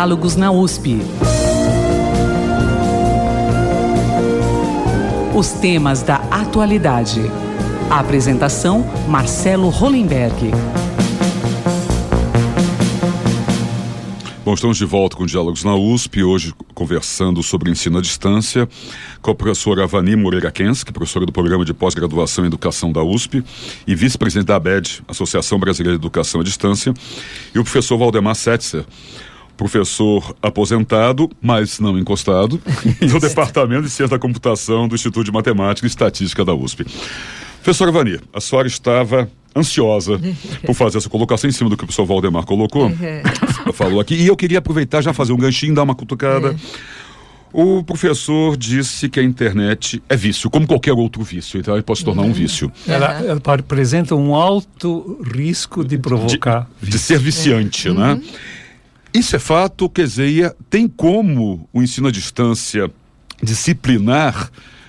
Diálogos na USP. Os temas da atualidade. A apresentação, Marcelo Hollenberg. Bom, estamos de volta com Diálogos na USP, hoje conversando sobre ensino à distância com a professora Avani Moreira Kensky, professora do Programa de Pós-Graduação em Educação da USP e vice-presidente da ABED, Associação Brasileira de Educação à Distância, e o professor Valdemar Setzer, professor aposentado, mas não encostado, do Departamento de Ciência da Computação do Instituto de Matemática e Estatística da USP. Professora Avani, a senhora estava ansiosa por fazer essa colocação em cima do que o professor Valdemar colocou, falou aqui, e eu queria aproveitar, já fazer um ganchinho, dar uma cutucada. O professor disse que a internet é vício, como qualquer outro vício, então ela pode se tornar um vício. Ela apresenta um alto risco de provocar de ser viciante, né? Isso é fato, quer dizer, tem como o ensino à distância disciplinar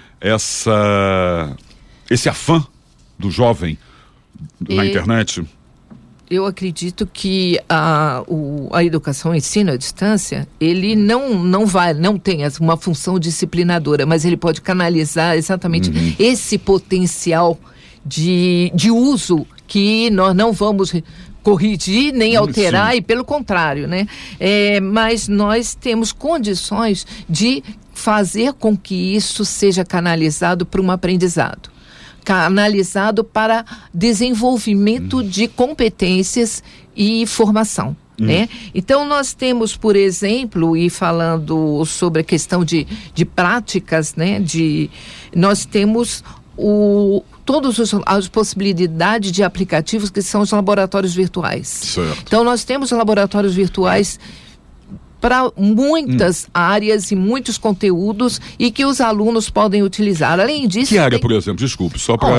esse afã do jovem na internet? Eu acredito que a educação, o ensino à distância, ele não tem uma função disciplinadora, mas ele pode canalizar exatamente esse potencial de uso que nós não vamos corrigir nem alterar, e pelo contrário, né? Mas nós temos condições de fazer com que isso seja canalizado para um aprendizado, canalizado para desenvolvimento de competências e formação. Né? Então nós temos, por exemplo, e falando sobre a questão de práticas, né? Nós temos todas as possibilidades de aplicativos que são os laboratórios virtuais. Certo. Então nós temos laboratórios virtuais para muitas áreas e muitos conteúdos e que os alunos podem utilizar. Além disso... Que área, por exemplo? Desculpe, só para...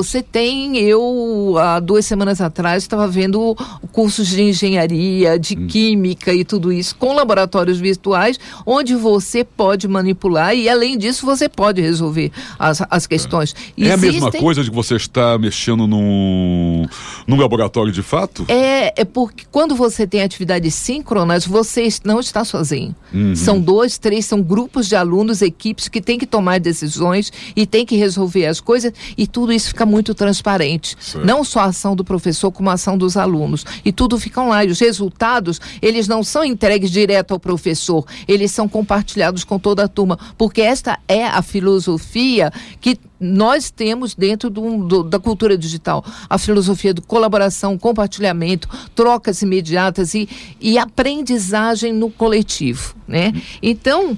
Eu, há 2 semanas atrás, estava vendo cursos de engenharia, de química e tudo isso, com laboratórios virtuais, onde você pode manipular e, além disso, você pode resolver as questões. É a mesma coisa de que você está mexendo num laboratório de fato? É porque quando você tem atividades síncronas, você não está sozinho. São 2, 3, são grupos de alunos, equipes que têm que tomar decisões e têm que resolver as coisas, e tudo isso fica muito transparente. Certo. Não só a ação do professor, como a ação dos alunos. E tudo fica online. Os resultados, eles não são entregues direto ao professor, eles são compartilhados com toda a turma, porque esta é a filosofia que nós temos dentro da cultura digital. A filosofia de colaboração, compartilhamento, trocas imediatas e aprendizagem no coletivo, né? Então,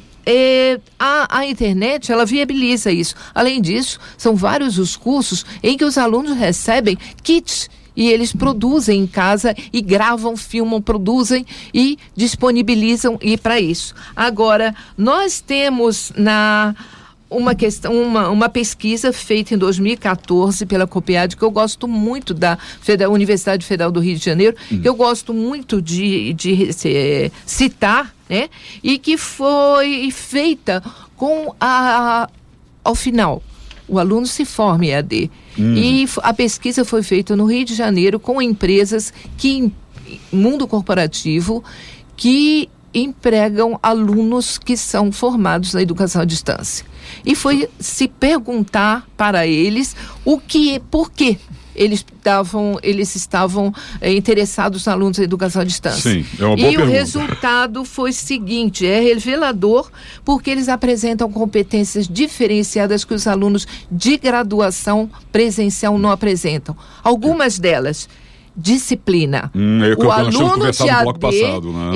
a internet, ela viabiliza isso. Além disso, são vários os cursos em que os alunos recebem kits e eles produzem em casa e gravam, filmam, produzem e disponibilizam para isso. Agora, nós temos uma pesquisa feita em 2014 pela COPEAD, que eu gosto muito, da Universidade Federal do Rio de Janeiro, que eu gosto muito de citar, né? E que foi feita ao final. O aluno se forma em EAD. E a pesquisa foi feita no Rio de Janeiro com empresas mundo corporativo, que empregam alunos que são formados na educação à distância. E foi se perguntar para eles por que eles estavam interessados nos alunos da educação à distância. Sim, é uma boa pergunta. O resultado foi o seguinte, é revelador, porque eles apresentam competências diferenciadas que os alunos de graduação presencial não apresentam. Algumas delas: disciplina. O aluno de AD, passado, né?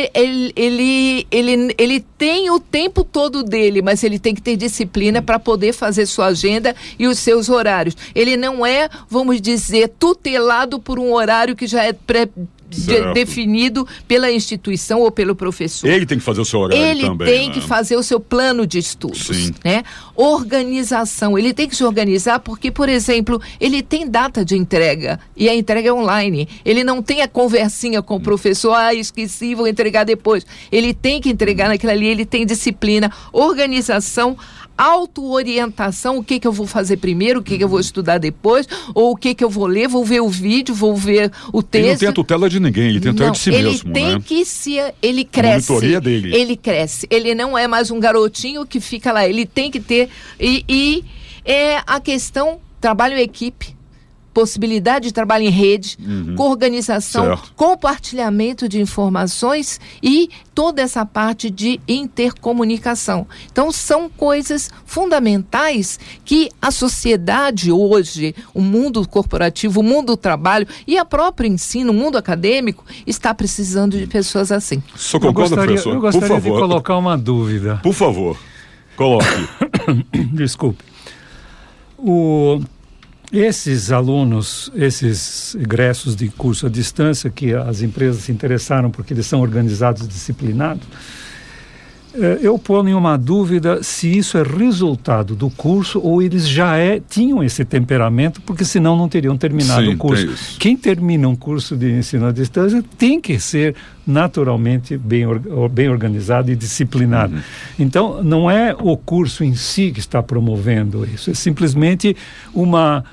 ele tem o tempo todo dele, mas ele tem que ter disciplina para poder fazer sua agenda e os seus horários. Ele não é, vamos dizer, tutelado por um horário que já é definido pela instituição ou pelo professor. Ele tem que fazer o seu horário também. Ele tem que fazer o seu plano de estudos. Né? Organização. Ele tem que se organizar porque, por exemplo, ele tem data de entrega e a entrega é online. Ele não tem a conversinha com o professor, esqueci, vou entregar depois. Ele tem que entregar naquilo ali, ele tem disciplina, organização, auto-orientação, o que eu vou fazer primeiro, o que eu vou estudar depois, ou o que eu vou ler, vou ver o vídeo, vou ver o texto. Ele não tem a tutela de ninguém, ele tem a tutela de si mesmo, Ele tem que ele cresce. A monitoria dele. Ele cresce. Ele não é mais um garotinho que fica lá, ele tem que ter, e é a questão, trabalho em equipe, possibilidade de trabalho em rede, organização, certo, compartilhamento de informações e toda essa parte de intercomunicação. Então, são coisas fundamentais que a sociedade hoje, o mundo corporativo, o mundo do trabalho e a própria ensino, o mundo acadêmico, está precisando de pessoas assim. Só concorda, professor? Eu gostaria de colocar uma dúvida. Por favor, coloque. Desculpe. Esses alunos, esses egressos de curso à distância, que as empresas se interessaram porque eles são organizados e disciplinados, eu ponho uma dúvida se isso é resultado do curso ou eles já tinham esse temperamento, porque senão não teriam terminado o curso. Quem termina um curso de ensino à distância tem que ser naturalmente bem organizado e disciplinado. Então, não é o curso em si que está promovendo isso, é simplesmente uma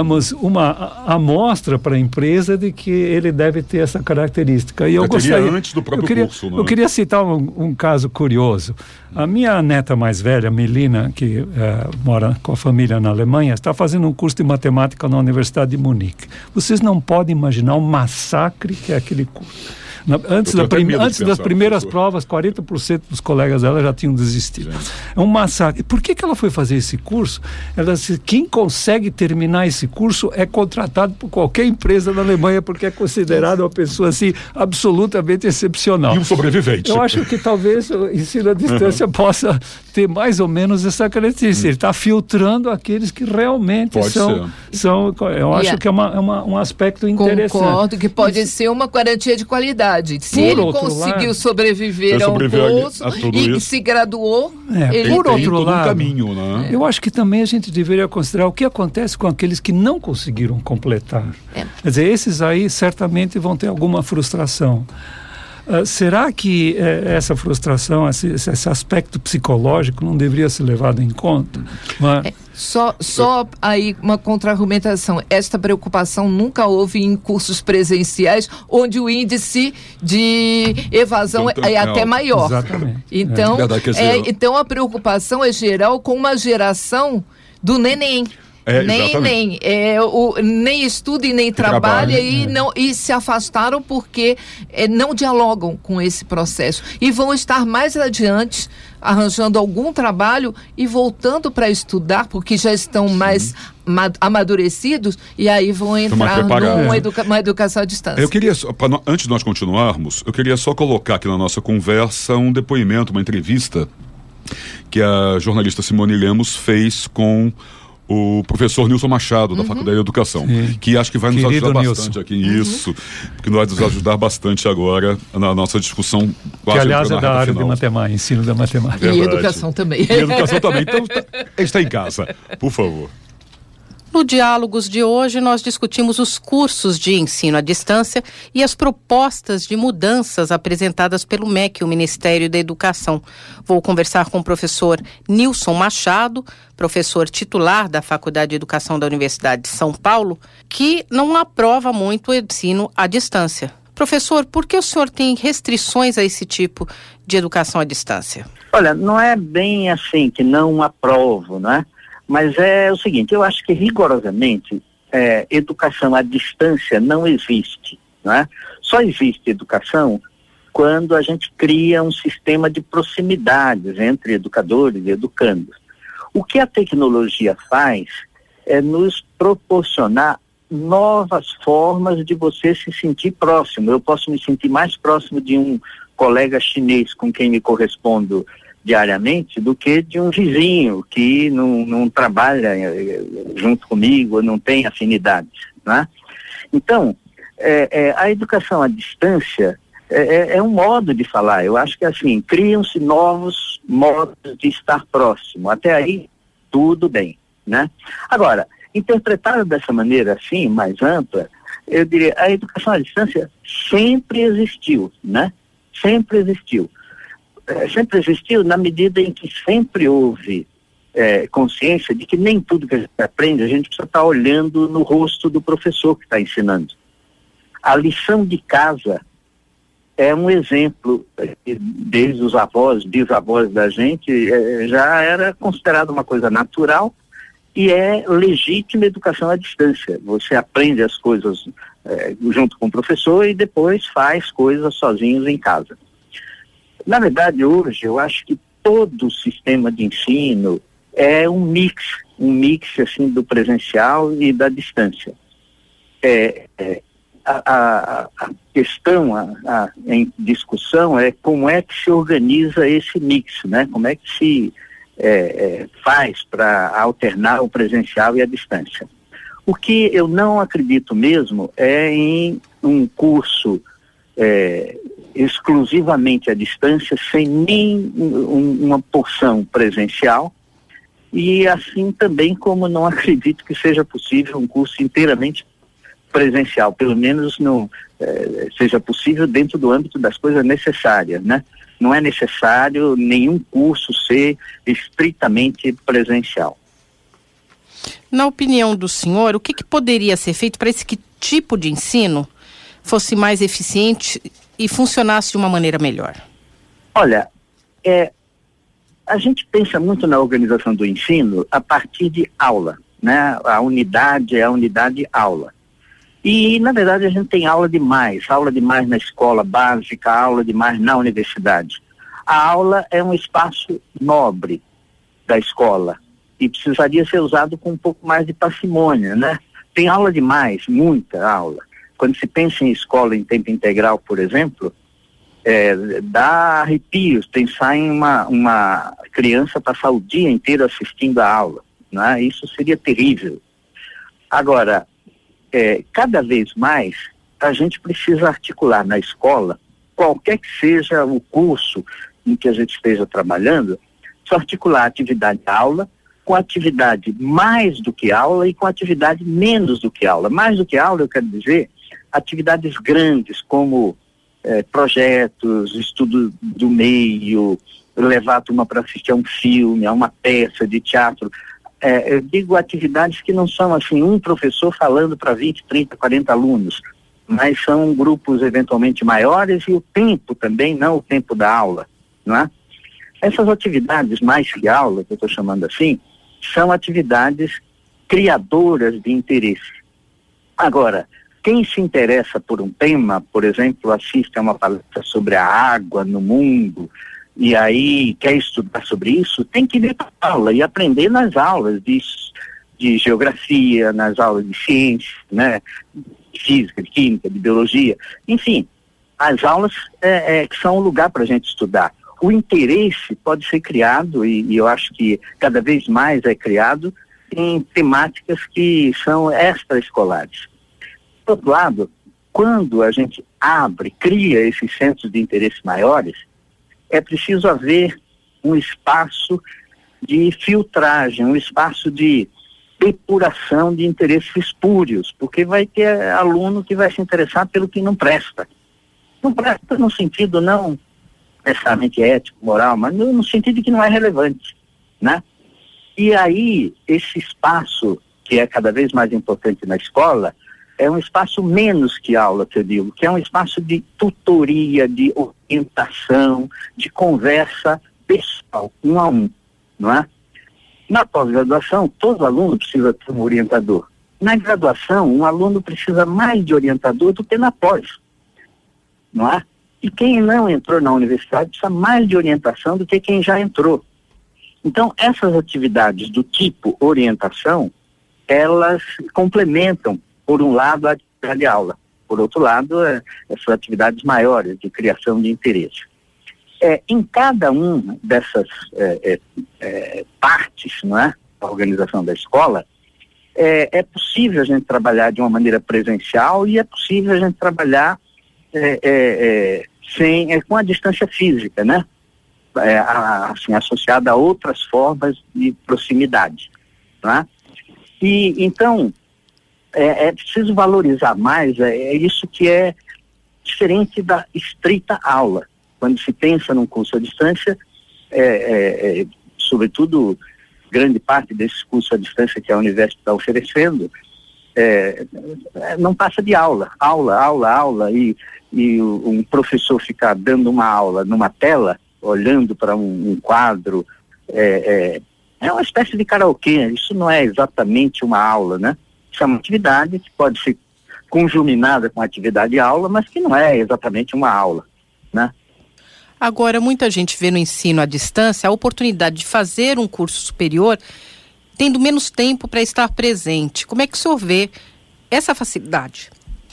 amostra para a empresa de que ele deve ter essa característica. E eu gostaria, antes do próprio curso, né? Eu queria citar um caso curioso. A minha neta mais velha, Melina, que mora com a família na Alemanha, está fazendo um curso de matemática na Universidade de Munique. Vocês não podem imaginar o massacre que é aquele curso. Antes das primeiras provas, 40% dos colegas dela já tinham desistido. É um massacre. Por que ela foi fazer esse curso? Ela disse, quem consegue terminar esse curso é contratado por qualquer empresa na Alemanha, porque é considerado uma pessoa assim, absolutamente excepcional. E um sobrevivente. Eu acho que talvez o ensino à distância possa ter mais ou menos essa característica. Ele está filtrando aqueles que realmente são. Eu acho que é um aspecto interessante. Concordo que pode ser uma garantia de qualidade. Se ele conseguiu sobreviver a um curso e que se graduou, ele por outro lado, caminho, né? Eu acho que também a gente deveria considerar o que acontece com aqueles que não conseguiram completar. Quer dizer, esses aí certamente vão ter alguma frustração. Será que essa frustração, esse aspecto psicológico não deveria ser levado em conta? Só aí uma contra-argumentação. Esta preocupação nunca houve em cursos presenciais, onde o índice de evasão é até maior. Exatamente. Então, então a preocupação é geral com uma geração do neném. Nem estuda e nem trabalha e se afastaram porque não dialogam com esse processo e vão estar mais adiante arranjando algum trabalho e voltando para estudar porque já estão mais amadurecidos e aí vão entrar numa educação à distância. Eu queria, antes de nós continuarmos, eu queria só colocar aqui na nossa conversa um depoimento, uma entrevista que a jornalista Simone Lemos fez com o professor Nilson Machado, da Faculdade de Educação, que acho que vai nos ajudar bastante aqui nisso, porque vai nos ajudar bastante agora na nossa discussão. Que, aliás, é da área de matemática, ensino da matemática. E educação também. E educação também. Então, está em casa, por favor. No Diálogos de hoje, nós discutimos os cursos de ensino à distância e as propostas de mudanças apresentadas pelo MEC, o Ministério da Educação. Vou conversar com o professor Nilson Machado, professor titular da Faculdade de Educação da Universidade de São Paulo, que não aprova muito o ensino à distância. Professor, por que o senhor tem restrições a esse tipo de educação à distância? Olha, não é bem assim que não aprovo, né? Mas é o seguinte, eu acho que rigorosamente educação à distância não existe, não é? Só existe educação quando a gente cria um sistema de proximidades entre educadores e educandos. O que a tecnologia faz é nos proporcionar novas formas de você se sentir próximo. Eu posso me sentir mais próximo de um colega chinês com quem me correspondo diariamente do que de um vizinho que não trabalha junto comigo, não tem afinidades, né? Então, a educação à distância é um modo de falar. Eu acho que assim, criam-se novos modos de estar próximo. Até aí, tudo bem, né? Agora, interpretado dessa maneira assim, mais ampla, eu diria, a educação à distância sempre existiu, né? Sempre existiu. Sempre existiu na medida em que sempre houve consciência de que nem tudo que a gente aprende, a gente precisa estar olhando no rosto do professor que está ensinando. A lição de casa é um exemplo, desde os avós, bisavós da gente, já era considerado uma coisa natural e é legítima educação à distância. Você aprende as coisas junto com o professor e depois faz coisas sozinhos em casa. Na verdade, hoje, eu acho que todo o sistema de ensino é um mix assim, do presencial e da distância. A questão em discussão é como é que se organiza esse mix, né? Como é que se faz para alternar o presencial e a distância. O que eu não acredito mesmo é em um curso exclusivamente à distância, sem nem uma porção presencial, e assim também como não acredito que seja possível um curso inteiramente presencial, pelo menos não seja possível dentro do âmbito das coisas necessárias, né? Não é necessário nenhum curso ser estritamente presencial. Na opinião do senhor, o que poderia ser feito para esse tipo de ensino fosse mais eficiente e funcionasse de uma maneira melhor? Olha, a gente pensa muito na organização do ensino a partir de aula, né? A unidade é a unidade aula. E, na verdade, a gente tem aula demais na escola básica, aula demais na universidade. A aula é um espaço nobre da escola e precisaria ser usado com um pouco mais de parcimônia, né? Tem aula demais, muita aula. Quando se pensa em escola em tempo integral, por exemplo, dá arrepios pensar em uma criança passar o dia inteiro assistindo a aula, né? Isso seria terrível. Agora, cada vez mais a gente precisa articular na escola, qualquer que seja o curso em que a gente esteja trabalhando, só articular atividade aula com atividade mais do que aula e com atividade menos do que aula. Mais do que aula, eu quero dizer, atividades grandes como projetos, estudo do meio, levar a turma para assistir a um filme, a uma peça de teatro. Eu digo atividades que não são assim, um professor falando para 20, 30, 40 alunos, mas são grupos eventualmente maiores e o tempo também, não o tempo da aula, não é? Essas atividades mais que aula, que eu estou chamando assim, são atividades criadoras de interesse. Agora, quem se interessa por um tema, por exemplo, assiste a uma palestra sobre a água no mundo, e aí quer estudar sobre isso, tem que ir para a aula e aprender nas aulas de geografia, nas aulas de ciência, né? De física, de química, de biologia. Enfim, as aulas que são um lugar para a gente estudar. O interesse pode ser criado, e eu acho que cada vez mais é criado, em temáticas que são extraescolares. Por outro lado, quando a gente cria esses centros de interesse maiores, é preciso haver um espaço de filtragem, um espaço de depuração de interesses espúrios, porque vai ter aluno que vai se interessar pelo que não presta. Não presta no sentido não necessariamente ético, moral, mas no sentido de que não é relevante, né? E aí, esse espaço, que é cada vez mais importante na escola, é um espaço menos que aula, que eu digo, que é um espaço de tutoria, de orientação, de conversa pessoal, um a um, não é? Na pós-graduação, todo aluno precisa ter um orientador. Na graduação, um aluno precisa mais de orientador do que na pós, não é? E quem não entrou na universidade precisa mais de orientação do que quem já entrou. Então, essas atividades do tipo orientação, elas complementam, por um lado, a atividade de aula. Por outro lado, essas atividades maiores de criação de interesse. Em cada uma dessas partes, não é, da organização da escola, é possível a gente trabalhar de uma maneira presencial e é possível a gente trabalhar com a distância física, né? Assim, associada a outras formas de proximidade, não é? E então é preciso valorizar mais isso que é diferente da estrita aula. Quando se pensa num curso à distância, sobretudo grande parte desses cursos à distância que a Univesp está oferecendo, não passa de aula, e um professor ficar dando uma aula numa tela, olhando para um quadro, é uma espécie de karaokê. Isso não é exatamente uma aula, né? Isso é uma atividade que pode ser conjuminada com a atividade de aula, mas que não é exatamente uma aula, né? Agora, muita gente vê no ensino à distância a oportunidade de fazer um curso superior tendo menos tempo para estar presente. Como é que o senhor vê essa facilidade?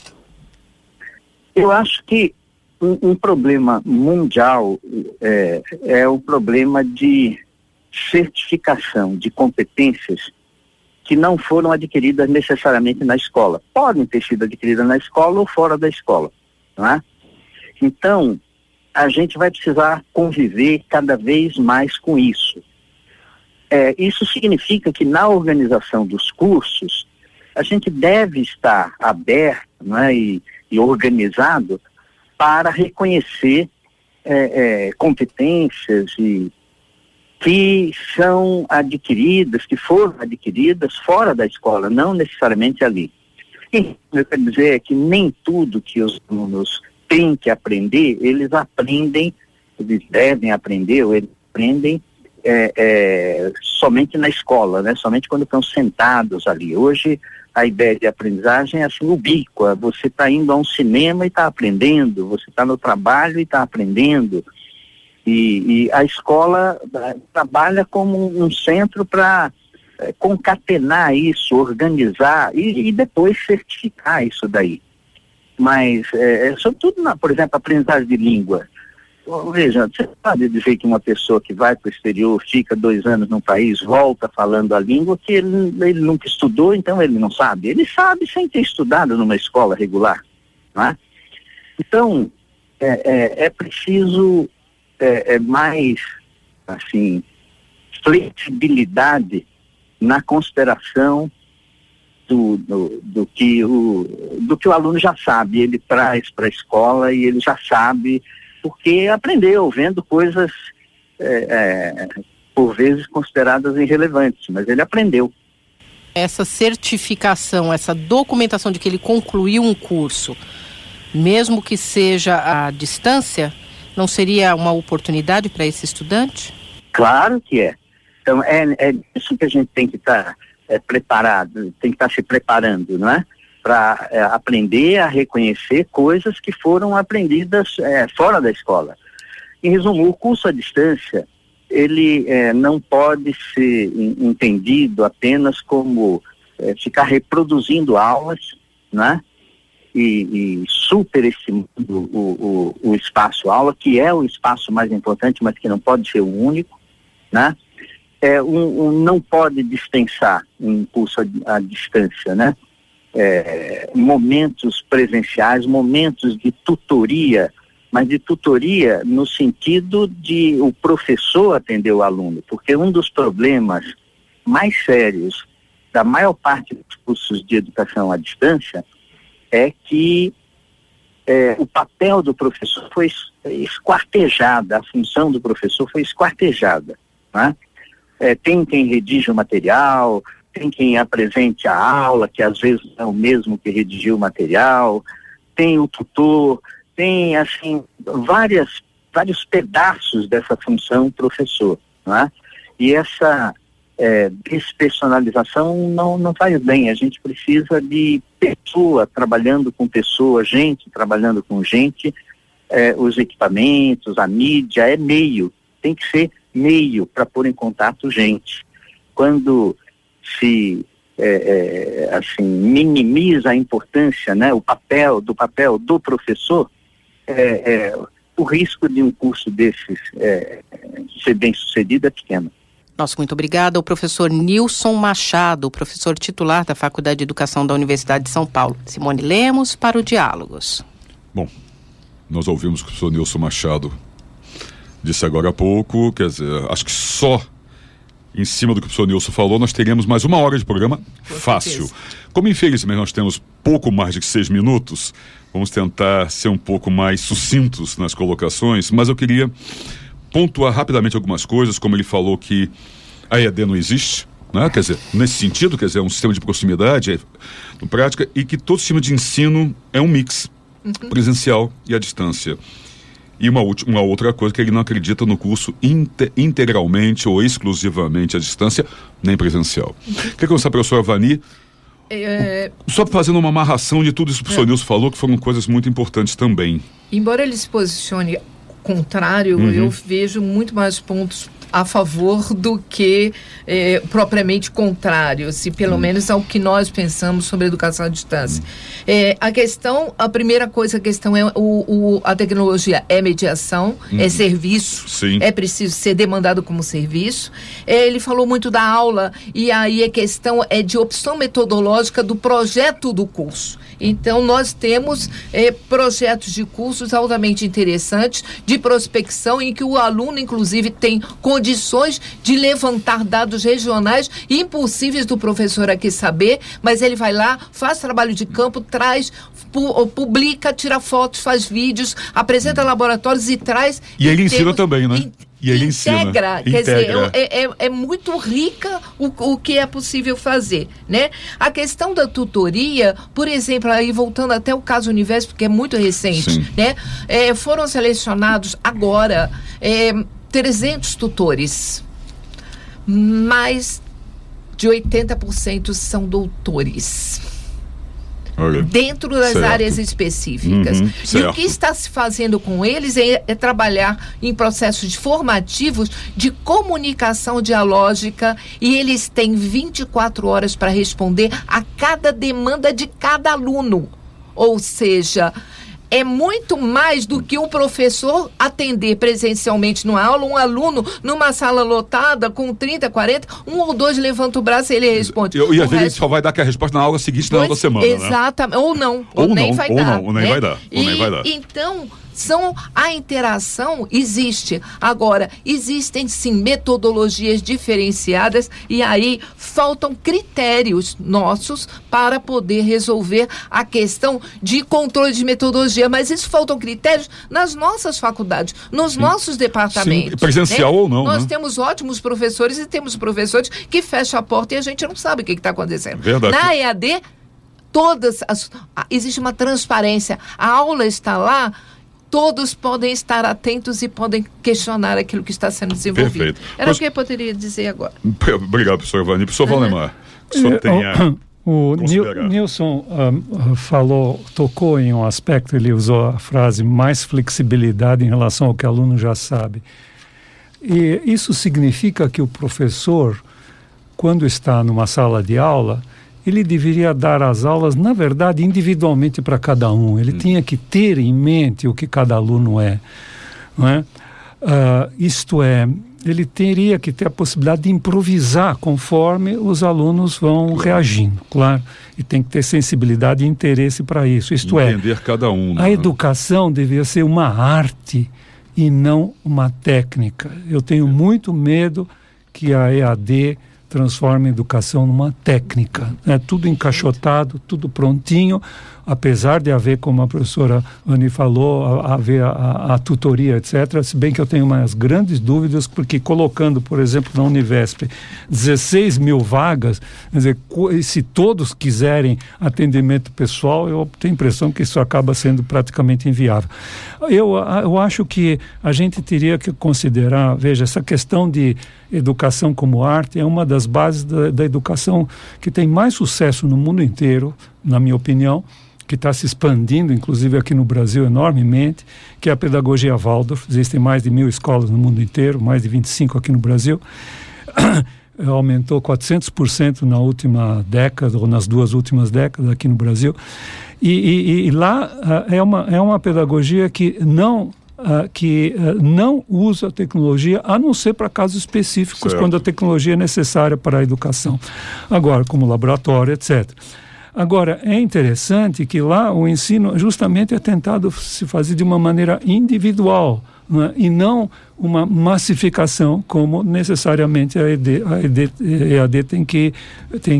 Eu acho que um problema mundial é o problema de certificação de competências que não foram adquiridas necessariamente na escola. Podem ter sido adquiridas na escola ou fora da escola, não é? Então, a gente vai precisar conviver cada vez mais com isso. Isso significa que na organização dos cursos, a gente deve estar aberto, não é, e organizado para reconhecer competências que são adquiridas, que foram adquiridas fora da escola, não necessariamente ali. E eu quero dizer que nem tudo que os alunos têm que aprender, eles devem aprender, ou eles aprendem somente na escola, né? Somente quando estão sentados ali. Hoje, a ideia de aprendizagem é assim, ubíqua. Você está indo a um cinema e está aprendendo, você está no trabalho e está aprendendo. E a escola trabalha como um centro para concatenar isso, organizar e depois certificar isso daí. Mas, sobretudo, por exemplo, a aprendizagem de língua. Veja, você pode dizer que uma pessoa que vai para o exterior, fica 2 anos num país, volta falando a língua que ele nunca estudou, então ele não sabe. Ele sabe sem ter estudado numa escola regular, não é? Então, é preciso mais, assim, flexibilidade na consideração do que o aluno já sabe. Ele traz para a escola e ele já sabe, porque aprendeu vendo coisas por vezes consideradas irrelevantes, mas ele aprendeu. Essa certificação, essa documentação de que ele concluiu um curso, mesmo que seja à distância, não seria uma oportunidade para esse estudante? Claro que é. Então é isso que a gente tem que estar preparado, tem que estar se preparando, não é? Para aprender a reconhecer coisas que foram aprendidas fora da escola. Em resumo, o curso à distância, ele não pode ser entendido apenas como ficar reproduzindo aulas, né? E superestimando o espaço aula, que é o espaço mais importante, mas que não pode ser o único, né? Não pode dispensar um curso à distância, né? Momentos presenciais, momentos de tutoria, mas de tutoria no sentido de o professor atender o aluno, porque um dos problemas mais sérios da maior parte dos cursos de educação à distância é que o papel do professor foi esquartejado, a função do professor foi esquartejada, né? Tem quem redige o material, tem quem apresente a aula, que às vezes é o mesmo que redigiu o material, tem o tutor, tem, assim, vários pedaços dessa função professor, né? E essa despersonalização não faz bem. A gente precisa de pessoa trabalhando com pessoa, gente trabalhando com gente, os equipamentos, a mídia, meio, tem que ser meio para pôr em contato gente. Quando se assim, minimiza a importância, né, o papel do professor, o risco de um curso desses ser bem sucedido é pequeno. Nosso muito obrigada ao professor Nilson Machado, professor titular da Faculdade de Educação da Universidade de São Paulo. Simone Lemos para o Diálogos. Bom, nós ouvimos o professor Nilson Machado disse agora há pouco, quer dizer, acho que só em cima do que o professor Nilson falou, nós teríamos mais 1 hora de programa fácil. Como infelizmente nós temos pouco mais de 6 minutos, vamos tentar ser um pouco mais sucintos nas colocações, mas eu queria pontuar rapidamente algumas coisas, como ele falou que a EAD não existe, né? Quer dizer, nesse sentido, quer dizer, é um sistema de proximidade, na prática, e que todo sistema de ensino é um mix, presencial e à distância. E uma outra coisa, que ele não acredita no curso integralmente ou exclusivamente à distância, nem presencial. Quer começar, professora Vani? Só fazendo uma amarração de tudo isso que o professor Nilson falou, que foram coisas muito importantes também. Embora ele se posicione contrário, eu vejo muito mais pontos a favor do que propriamente contrário, se pelo menos ao que nós pensamos sobre a educação à distância. A primeira coisa, a questão é a tecnologia é mediação, é serviço, Sim. É preciso ser demandado como serviço. Ele falou muito da aula, e aí a questão é de opção metodológica do projeto do curso. Então, nós temos projetos de cursos altamente interessantes, de prospecção, em que o aluno, inclusive, tem condições de levantar dados regionais impossíveis do professor aqui saber, mas ele vai lá, faz trabalho de campo, traz, publica, tira fotos, faz vídeos, apresenta laboratórios e traz... E ele ensina também, né? E ele integra. Quer dizer, é muito rica o que é possível fazer, né? A questão da tutoria, por exemplo, aí voltando até o caso Univesp, que é muito recente, Sim. né? Foram selecionados agora 300 tutores, mais de 80% são doutores. Dentro das áreas específicas. E o que está se fazendo com eles é trabalhar em processos formativos de comunicação dialógica, e eles têm 24 horas para responder a cada demanda de cada aluno. Ou seja, é muito mais do que um professor atender presencialmente numa aula, um aluno numa sala lotada com 30, 40, um ou dois levanta o braço e ele responde. E às vezes ele só vai dar aquela resposta na aula seguinte, na outra semana, exatamente, né? Ou não, ou nem vai dar. Ou nem vai dar. Então, a interação existe. Agora, existem sim metodologias diferenciadas, e aí faltam critérios nossos para poder resolver a questão de controle de metodologia. Mas isso faltam critérios nas nossas faculdades, nos nossos departamentos. Sim, presencial, né? Ou não. Nós temos ótimos professores, e temos professores que fecham a porta e a gente não sabe o que está acontecendo. Verdade. Na EAD, existe uma transparência. A aula está lá, todos podem estar atentos e podem questionar aquilo que está sendo desenvolvido. Perfeito. Era o que eu poderia dizer agora. Obrigado, professor Vani. Professor Valdemar, o senhor tem o Nilson tocou em um aspecto, ele usou a frase mais flexibilidade em relação ao que o aluno já sabe. E isso significa que o professor, quando está numa sala de aula, ele deveria dar as aulas, na verdade, individualmente para cada um. Ele tinha que ter em mente o que cada aluno é. Não é? Isto é, ele teria que ter a possibilidade de improvisar conforme os alunos vão reagindo, claro. E tem que ter sensibilidade e interesse para isso. Isto entender cada um. Né? A educação deveria ser uma arte e não uma técnica. Eu tenho muito medo que a EAD transforme a educação numa técnica. É tudo encaixotado, tudo prontinho, apesar de haver, como a professora Vani falou, haver a tutoria, etc. Se bem que eu tenho umas grandes dúvidas, porque colocando, por exemplo, na Univesp, 16 mil vagas, quer dizer, se todos quiserem atendimento pessoal, eu tenho a impressão que isso acaba sendo praticamente inviável. Eu acho que a gente teria que considerar, veja, essa questão de educação como arte é uma das bases da educação que tem mais sucesso no mundo inteiro, na minha opinião, que está se expandindo, inclusive aqui no Brasil, enormemente, que é a pedagogia Waldorf. Existem mais de 1.000 escolas no mundo inteiro, mais de 25 aqui no Brasil. Aumentou 400% na última década, ou nas 2 últimas décadas aqui no Brasil. E lá é uma pedagogia que não usa a tecnologia, a não ser para casos específicos, certo, quando a tecnologia é necessária para a educação. Agora, como laboratório, etc. Agora, é interessante que lá o ensino justamente é tentado se fazer de uma maneira individual, né? E não uma massificação, como necessariamente a EAD tem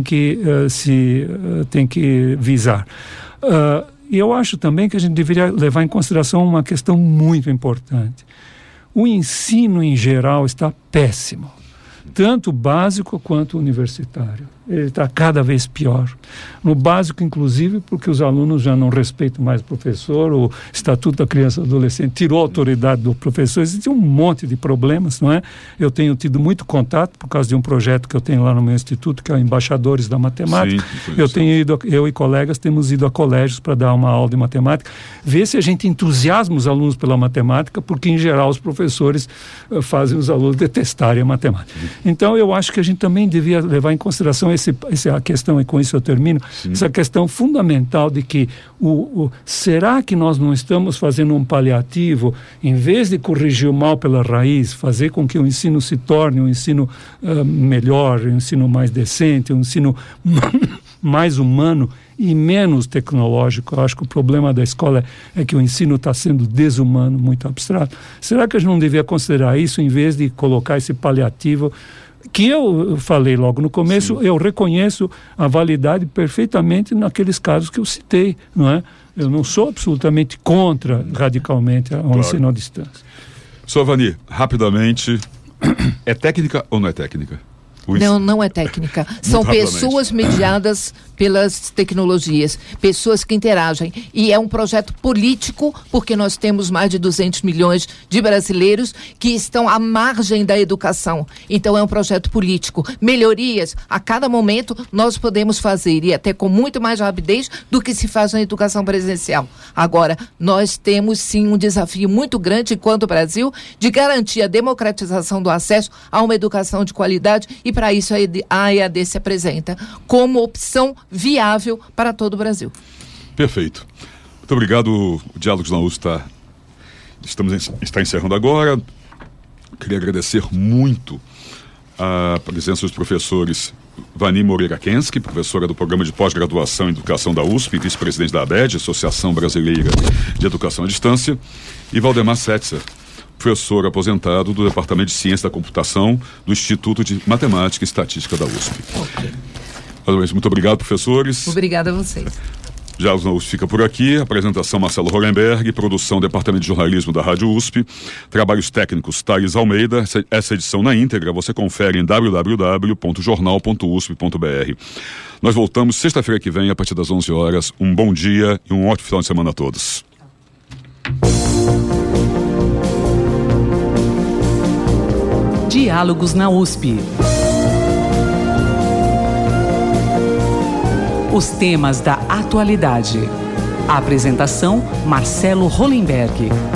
que visar. E eu acho também que a gente deveria levar em consideração uma questão muito importante. O ensino em geral está péssimo. tanto básico quanto universitário. Ele está cada vez pior. No básico, inclusive, porque os alunos já não respeitam mais o professor, o Estatuto da Criança e do Adolescente tirou a autoridade do professor, existe um monte de problemas, não é? Eu tenho tido muito contato por causa de um projeto que eu tenho lá no meu instituto, que é o Embaixadores da Matemática. Sim, eu e colegas temos ido a colégios para dar uma aula de matemática, ver se a gente entusiasma os alunos pela matemática, porque, em geral, os professores fazem os alunos detestarem a matemática. Então, eu acho que a gente também devia levar em consideração essa questão, e com isso eu termino, essa questão fundamental de que será que nós não estamos fazendo um paliativo, em vez de corrigir o mal pela raiz, fazer com que o ensino se torne um ensino melhor, um ensino mais decente, um ensino mais humano e menos tecnológico? Eu acho que o problema da escola é que o ensino está sendo desumano, muito abstrato. Será que a gente não devia considerar isso, em vez de colocar esse paliativo que eu falei logo no começo? Sim. Eu reconheço a validade perfeitamente naqueles casos que eu citei, não é? Eu não sou absolutamente contra, radicalmente, ao ensino à distância. Sr. Avani, rapidamente, é técnica ou não é técnica? Não é técnica. São pessoas mediadas pelas tecnologias, pessoas que interagem. E é um projeto político, porque nós temos mais de 200 milhões de brasileiros que estão à margem da educação. Então é um projeto político. Melhorias, a cada momento, nós podemos fazer, e até com muito mais rapidez do que se faz na educação presencial. Agora, nós temos sim um desafio muito grande, enquanto Brasil, de garantir a democratização do acesso a uma educação de qualidade, e para isso a EAD se apresenta como opção viável para todo o Brasil. Perfeito. Muito obrigado. O Diálogos na USP está encerrando agora. Queria agradecer muito a presença dos professores Vani Moreira Kensky, professora do Programa de Pós-Graduação em Educação da USP, vice-presidente da ABED, Associação Brasileira de Educação à Distância, e Valdemar Setzer, professor aposentado do Departamento de Ciência da Computação do Instituto de Matemática e Estatística da USP. Ok. Muito obrigado, professores. Obrigada a vocês. Diálogos na USP fica por aqui. Apresentação Marcelo Hollenberg, produção Departamento de Jornalismo da Rádio USP, trabalhos técnicos Thales Almeida. Essa edição na íntegra você confere em www.jornal.usp.br. Nós voltamos sexta-feira que vem a partir das 11 horas. Um bom dia e um ótimo final de semana a todos. Diálogos na USP. Os temas da atualidade. A apresentação, Marcelo Hollenberg.